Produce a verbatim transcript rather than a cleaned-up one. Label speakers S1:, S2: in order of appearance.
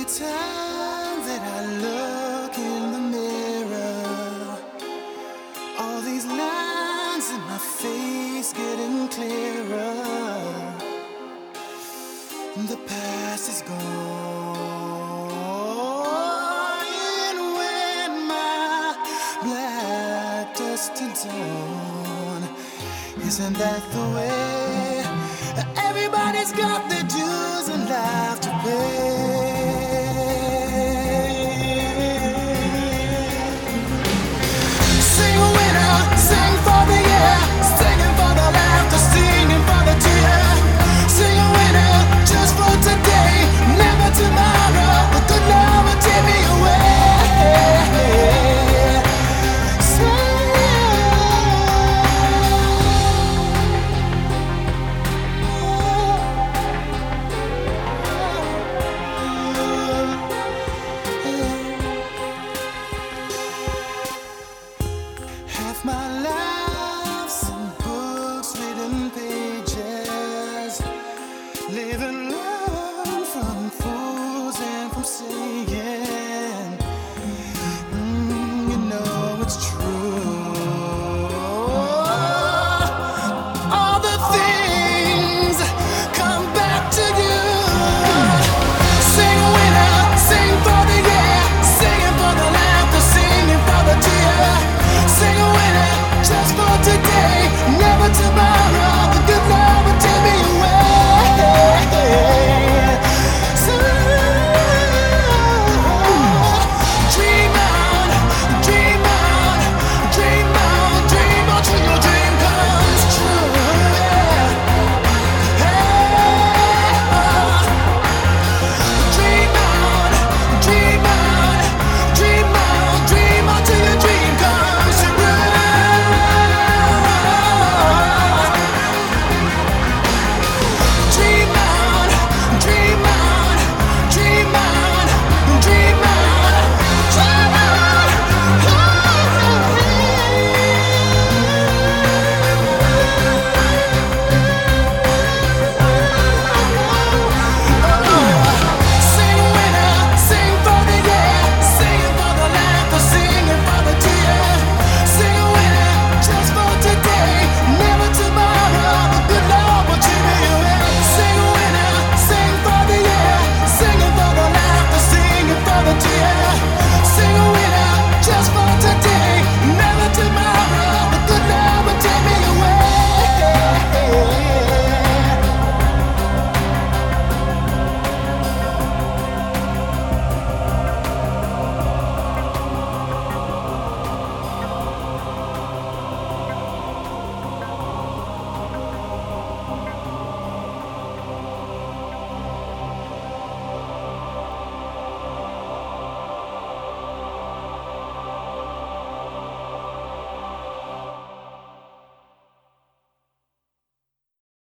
S1: time that I look in the mirror, all these lines in my face getting clearer. The past is gone, and when my black dust is on, isn't that the way? Everybody's got their dues in life to pay.